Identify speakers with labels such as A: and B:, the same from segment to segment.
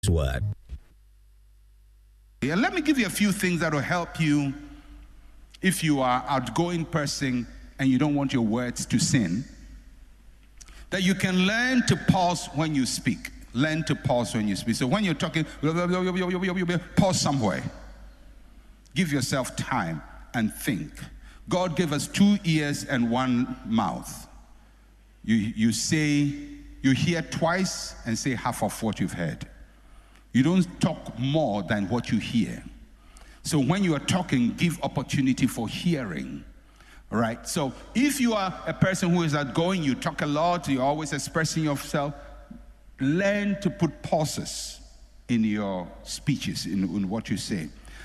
A: word.
B: Yeah, let me give you a few things that will help you if you are outgoing person and you don't want your words to sin. That you can learn to pause when you speak. Learn to pause when you speak. So when you're talking, pause somewhere. Give yourself time and think. God gave us 2 ears and 1 mouth. You hear twice and say half of what you've heard. You don't talk more than what you hear. So when you are talking, give opportunity for hearing. All right? So if you are a person who is outgoing, you talk a lot, you're always expressing yourself, learn to put pauses in your speeches, in what you say.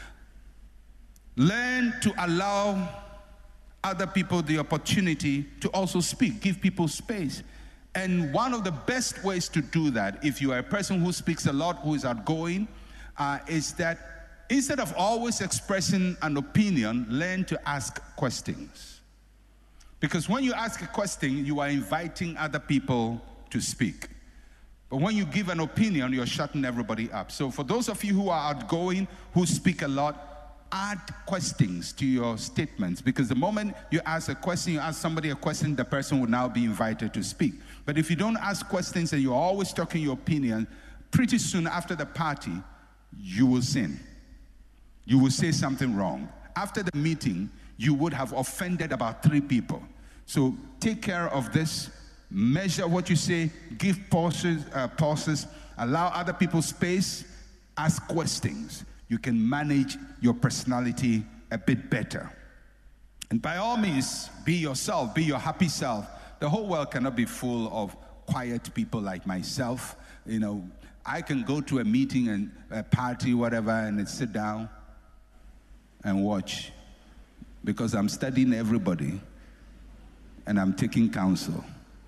B: Learn to allow other people the opportunity to also speak. Give people space. And one of the best ways to do that, if you are a person who speaks a lot, who is outgoing, is that instead of always expressing an opinion, learn to ask questions. Because when you ask a question, you are inviting other people to speak. But when you give an opinion, you're shutting everybody up. So for those of you who are outgoing, who speak a lot, add questions to your statements, because the moment you ask a question, you ask somebody a question, the person will now be invited to speak. But if you don't ask questions and you're always talking your opinion, pretty soon after the party, you will sin. You will say something wrong. After the meeting, you would have offended about 3 people. So take care of this. Measure what you say. Give pauses, allow other people space. Ask questions. You can manage your personality a bit better. And by all means, be yourself, be your happy self. The whole world cannot be full of quiet people like myself. You know, I can go to a meeting and a party, whatever, and sit down and watch, because I'm studying everybody and I'm taking counsel.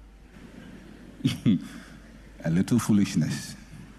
B: A little foolishness.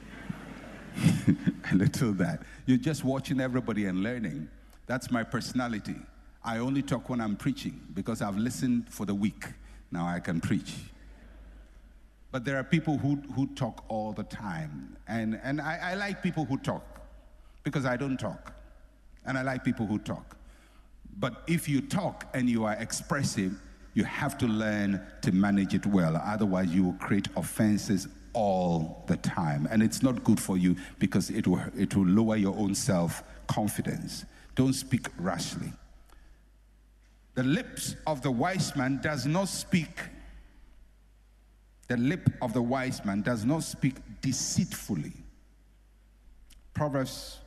B: A little that. You're just watching everybody and learning. That's my personality. I only talk when I'm preaching because I've listened for the week. Now I can preach. But there are people who talk all the time. And I like people who talk because I don't talk. And I like people who talk. But if you talk and you are expressive, you have to learn to manage it well. Otherwise, you will create offenses all the time, and it's not good for you because it will lower your own self-confidence. Don't speak rashly. The lips of the wise man does not speak. The lip of the wise man does not speak deceitfully. Proverbs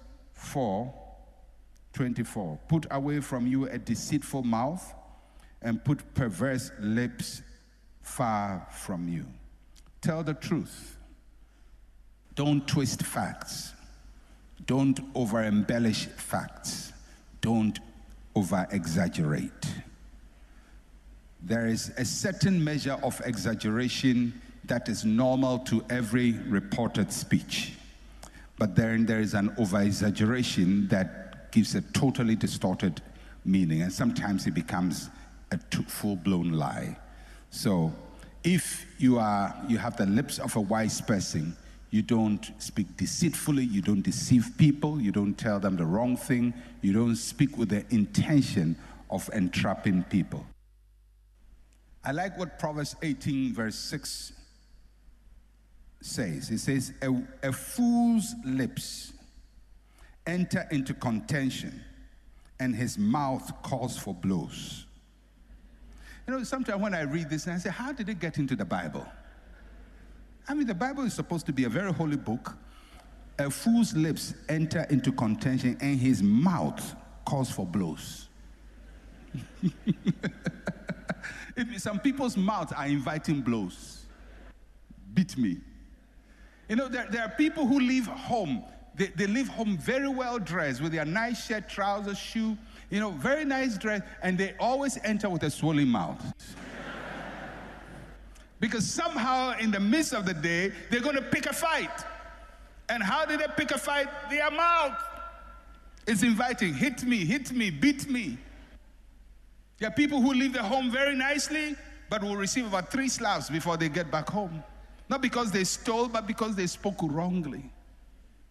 B: 4:24. Put away from you a deceitful mouth, and put perverse lips far from you. Tell the truth. Don't twist facts. Don't over-embellish facts. Don't over-exaggerate. There is a certain measure of exaggeration that is normal to every reported speech. But then there is an over-exaggeration that gives a totally distorted meaning, and sometimes it becomes a full-blown lie. So if you have the lips of a wise person, you don't speak deceitfully, you don't deceive people, you don't tell them the wrong thing, you don't speak with the intention of entrapping people. I like what Proverbs 18 verse 6 says. It says, a fool's lips enter into contention, and his mouth calls for blows. You know, sometimes when I read this, and I say, how did it get into the Bible? I mean, the Bible is supposed to be a very holy book. A fool's lips enter into contention, and his mouth calls for blows. Some people's mouths are inviting blows. Beat me. You know, there are people who leave home. They leave home very well dressed with their nice shirt, trousers, shoe, you know, very nice dress, and they always enter with a swollen mouth. Because somehow in the midst of the day, they're going to pick a fight. And how did they pick a fight? Their mouth. It's inviting. Hit me, beat me. There are people who leave their home very nicely, but will receive about 3 slaps before they get back home. Not because they stole, but because they spoke wrongly.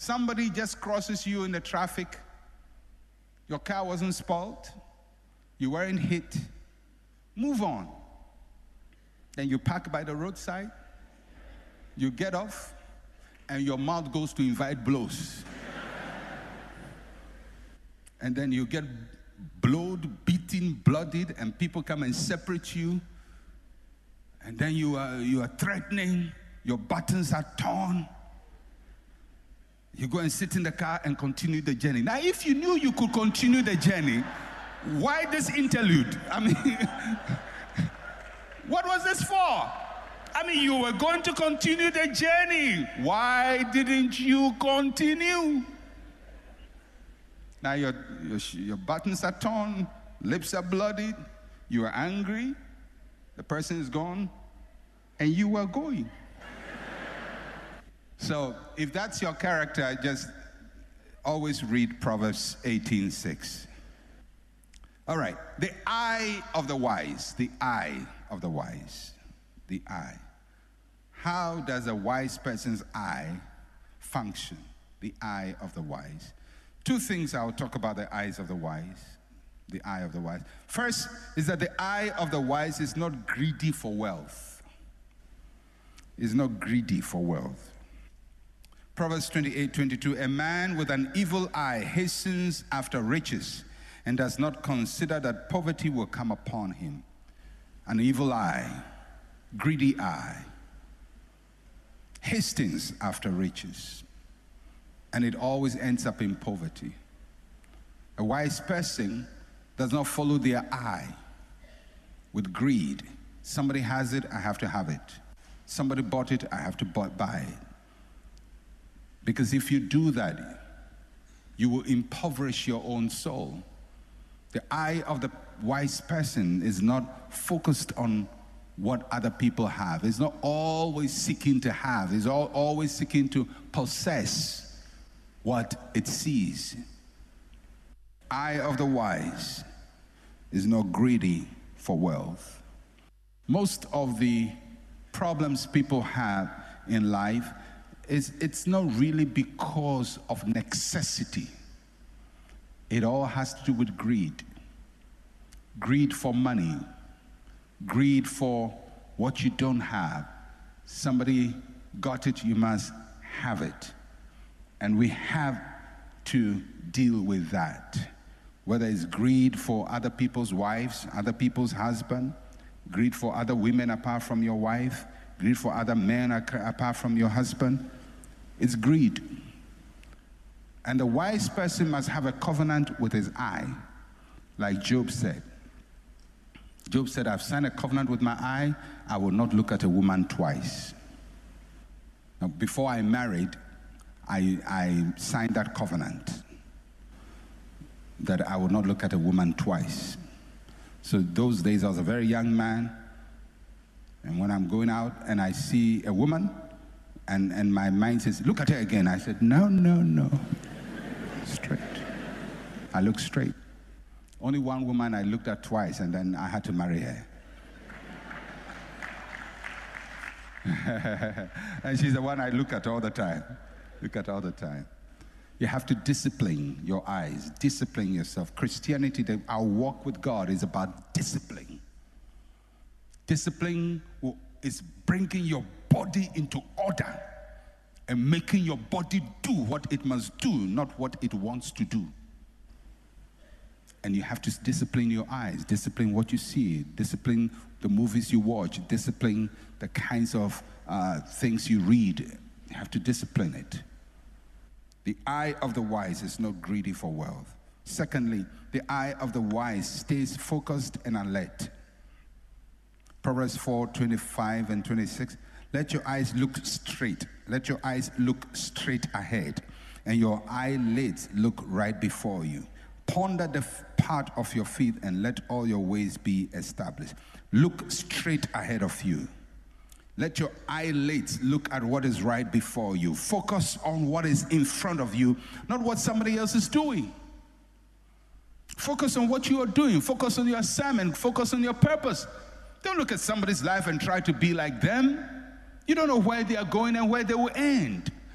B: Somebody just crosses you in the traffic. Your car wasn't spoiled. You weren't hit. Move on. Then you park by the roadside. You get off, and your mouth goes to invite blows. And then you get blowed, beaten, bloodied, and people come and separate you. And then you are threatening. Your buttons are torn. You go and sit in the car and continue the journey. Now, if you knew you could continue the journey, why this interlude? I mean, what was this for? I mean, you were going to continue the journey. Why didn't you continue? Now your buttons are torn, lips are bloodied, you are angry, the person is gone, and you were going. So if that's your character, just always read Proverbs 18:6. All right, the eye of the wise, the eye of the wise, the eye. How does a wise person's eye function? The eye of the wise. Two things I'll talk about the eyes of the wise. The eye of the wise. First is that the eye of the wise is not greedy for wealth. Is not greedy for wealth. Proverbs 28:22. A man with an evil eye hastens after riches and does not consider that poverty will come upon him. An evil eye, greedy eye, hastens after riches, and it always ends up in poverty. A wise person does not follow their eye with greed. Somebody has it, I have to have it. Somebody bought it, I have to buy it. Because if you do that, you will impoverish your own soul. The eye of the wise person is not focused on what other people have. It's not always seeking to have. It's always seeking to possess what it sees. Eye of the wise is not greedy for wealth. Most of the problems people have in life it's not really because of necessity. It all has to do with greed. Greed for money. Greed for what you don't have. Somebody got it, you must have it. And we have to deal with that. Whether it's greed for other people's wives, other people's husband, greed for other women apart from your wife, greed for other men apart from your husband. It's greed. And the wise person must have a covenant with his eye, like Job said. Job said, I've signed a covenant with my eye, I will not look at a woman twice. Now, before I married, I signed that covenant that I would not look at a woman twice. So those days I was a very young man, and when I'm going out and I see a woman, and my mind says, look at her again. I said, no. Straight. I look straight. Only one woman I looked at twice, and then I had to marry her. And she's the one I look at all the time. You have to discipline your eyes, discipline yourself. Christianity, our walk with God is about discipline. Discipline is bringing your body into order and making your body do what it must do, not what it wants to do. And you have to discipline your eyes, discipline what you see, discipline the movies you watch, discipline the kinds of things you read. You have to discipline it. The eye of the wise is not greedy for wealth. Secondly, the eye of the wise stays focused and alert. Proverbs 4:25 and 26. Let your eyes look straight. Let your eyes look straight ahead, and your eyelids look right before you. Ponder the path of your feet, and let all your ways be established. Look straight ahead of you. Let your eyelids look at what is right before you. Focus on what is in front of you, not what somebody else is doing. Focus on what you are doing. Focus on your assignment. Focus on your purpose. Don't look at somebody's life and try to be like them. You don't know where they are going and where they will end.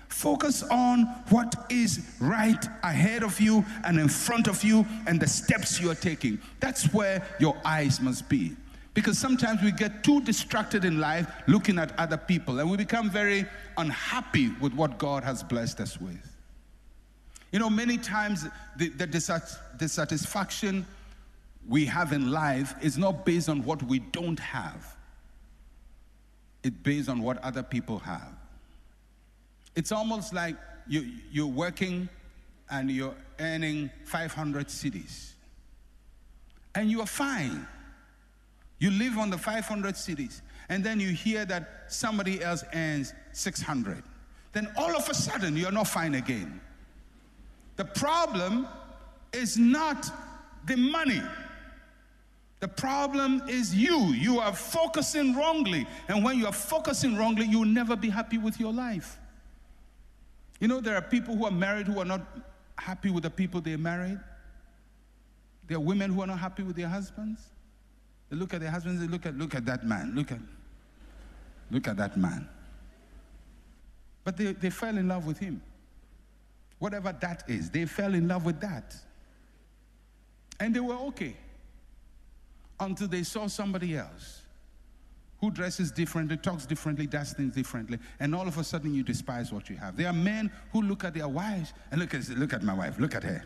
B: Focus on what is right ahead of you and in front of you and the steps you are taking. That's where your eyes must be. Because sometimes we get too distracted in life looking at other people, and we become very unhappy with what God has blessed us with. You know, many times the dissatisfaction we have in life is not based on what we don't have. It's based on what other people have. It's almost like you're working and you're earning 500 cedis. And you are fine. You live on the 500 cedis. And then you hear that somebody else earns 600. Then all of a sudden, you're not fine again. The problem is not the money. The problem is you. You are focusing wrongly. And when you are focusing wrongly, you will never be happy with your life. You know, there are people who are married who are not happy with the people they married. There are women who are not happy with their husbands. They look at their husbands, they look at that man. Look at that man. But they fell in love with him. Whatever that is, they fell in love with that. And they were okay. Until they saw somebody else who dresses differently, talks differently, does things differently, and all of a sudden you despise what you have. There are men who look at their wives and look at my wife, look at her.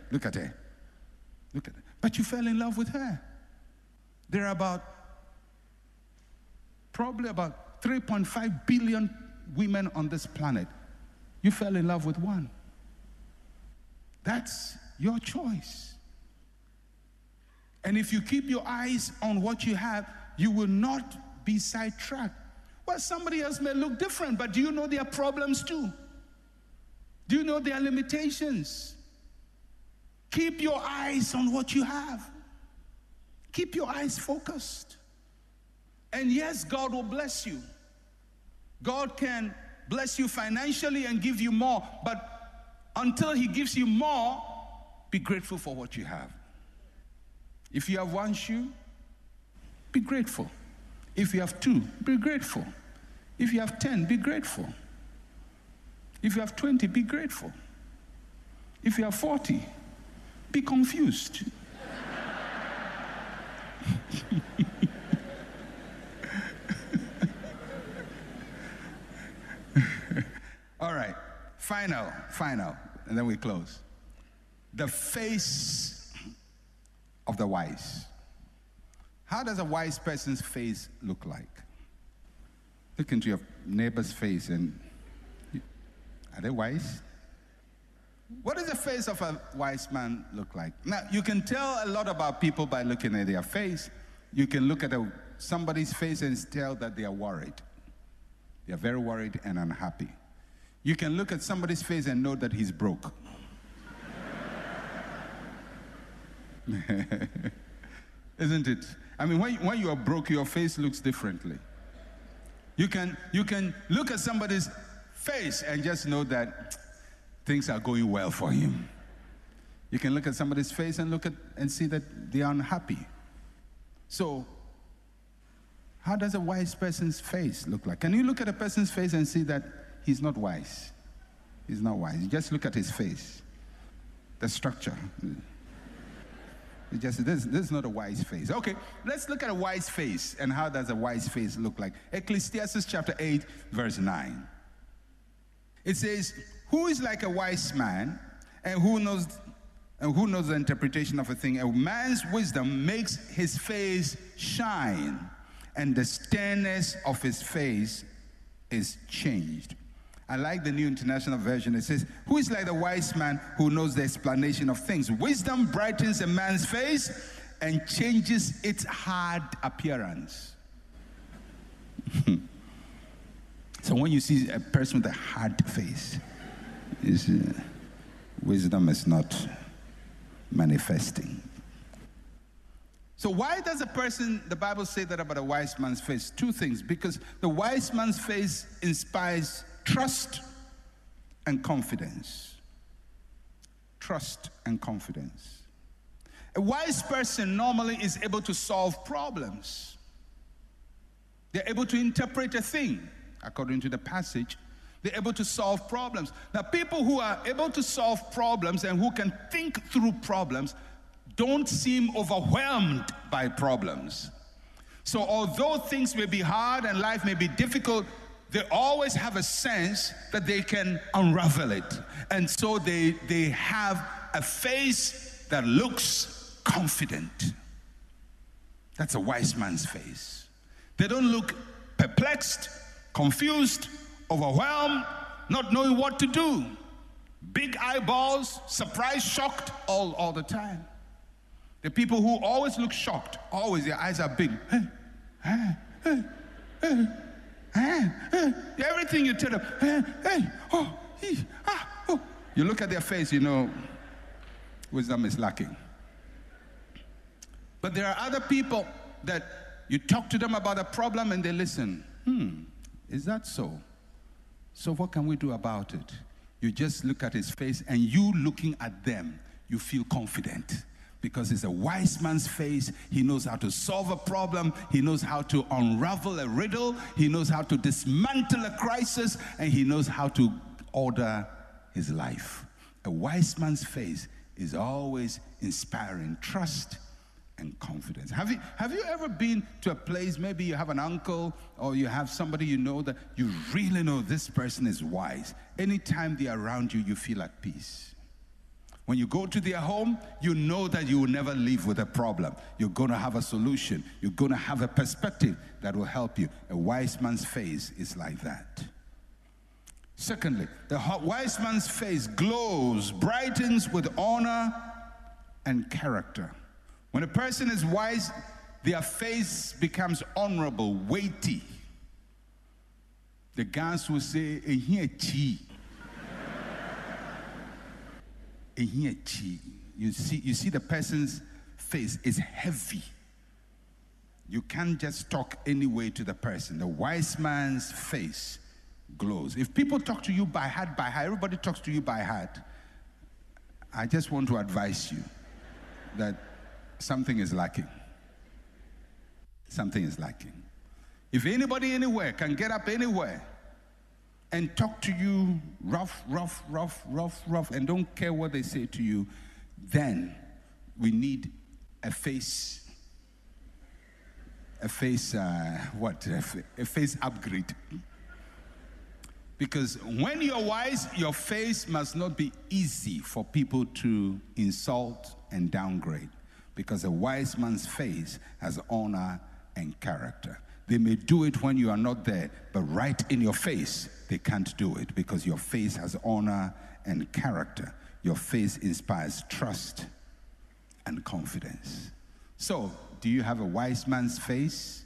B: But you fell in love with her. There are probably about 3.5 billion women on this planet. You fell in love with one. That's your choice. And if you keep your eyes on what you have, you will not be sidetracked. Well, somebody else may look different, but do you know their problems too? Do you know their limitations? Keep your eyes on what you have. Keep your eyes focused. And yes, God will bless you. God can bless you financially and give you more, but until He gives you more, be grateful for what you have. If you have one shoe, be grateful. If you have two, be grateful. If you have 10, be grateful. If you have 20, be grateful. If you have 40, be confused. All right, final, and then we close. The face of the wise. How does a wise person's face look like? Look into your neighbor's face and are they wise? What does the face of a wise man look like? Now, you can tell a lot about people by looking at their face. You can look at somebody's face and tell that they are worried. They are very worried and unhappy. You can look at somebody's face and know that he's broke. Isn't it? I mean, when you are broke, your face looks differently. You can look at somebody's face and just know that things are going well for him. You can look at somebody's face and see that they are unhappy. So, how does a wise person's face look like? Can you look at a person's face and see that he's not wise? He's not wise. You just look at his face, the structure. This is not a wise face. Okay, let's look at a wise face. And how does a wise face look like? Ecclesiastes chapter 8, verse 9. It says, "Who is like a wise man, and who knows the interpretation of a thing? A man's wisdom makes his face shine, and the sternness of his face is changed." I like the New International Version. It says, "Who is like the wise man who knows the explanation of things? Wisdom brightens a man's face and changes its hard appearance." So when you see a person with a hard face, wisdom is not manifesting. So why does the Bible say that about a wise man's face? Two things. Because the wise man's face inspires trust and confidence. Trust and confidence. A wise person normally is able to solve problems. They're able to interpret a thing. According to the passage, They're able to solve problems. Now, people who are able to solve problems and who can think through problems don't seem overwhelmed by problems. So although things may be hard and life may be difficult, they always have a sense that they can unravel it. And so they have a face that looks confident. That's a wise man's face. They don't look perplexed, confused, overwhelmed, not knowing what to do. Big eyeballs, surprised, shocked all the time. The people who always look shocked, always their eyes are big. Everything you tell them, you look at their face, you know, wisdom is lacking. But there are other people that you talk to them about a problem and they listen. Is that so? So what can we do about it? You just look at his face, and you looking at them, you feel confident. Because it's a wise man's face. He knows how to solve a problem. He knows how to unravel a riddle. He knows how to dismantle a crisis. And he knows how to order his life. A wise man's face is always inspiring trust and confidence. Have you ever been to a place, maybe you have an uncle or you have somebody you know that you really know this person is wise. Anytime they're around you, you feel at peace. When you go to their home, you know that you will never leave with a problem. You're going to have a solution. You're going to have a perspective that will help you. A wise man's face is like that. Secondly, the wise man's face glows, brightens with honor and character. When a person is wise, their face becomes honorable, weighty. The Gans will say, You see the person's face is heavy. You can't just talk any way to the person. The wise man's face glows. If people talk to you by heart, everybody talks to you by heart. I just want to advise you that something is lacking. Something is lacking. If anybody anywhere can get up anywhere and talk to you rough, and don't care what they say to you, then we need a face upgrade. Because when you're wise, your face must not be easy for people to insult and downgrade. Because a wise man's face has honor and character. They may do it when you are not there, but right in your face, they can't do it because your face has honor and character. Your face inspires trust and confidence. So, do you have a wise man's face?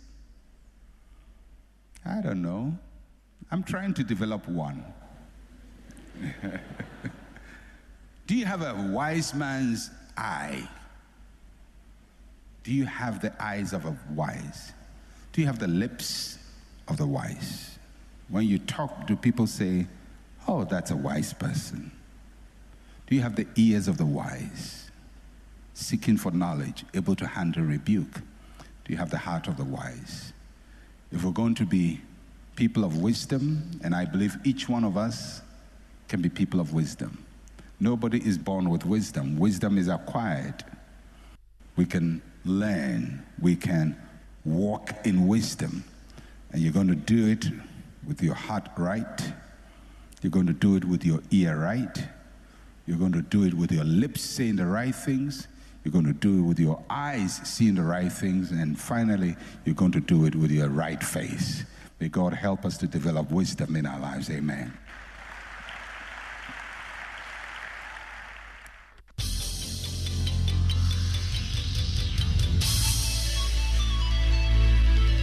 B: I don't know. I'm trying to develop one. Do you have a wise man's eye? Do you have the eyes of a wise? Do you have the lips of the wise? When you talk, do people say, oh, that's a wise person? Do you have the ears of the wise? Seeking for knowledge, able to handle rebuke. Do you have the heart of the wise? If we're going to be people of wisdom, and I believe each one of us can be people of wisdom. Nobody is born with wisdom. Wisdom is acquired. We can learn. We can walk in wisdom. And you're going to do it with your heart right. You're going to do it with your ear right. You're going to do it with your lips saying the right things. You're going to do it with your eyes seeing the right things. And finally, you're going to do it with your right face. May God help us to develop wisdom in our lives. Amen.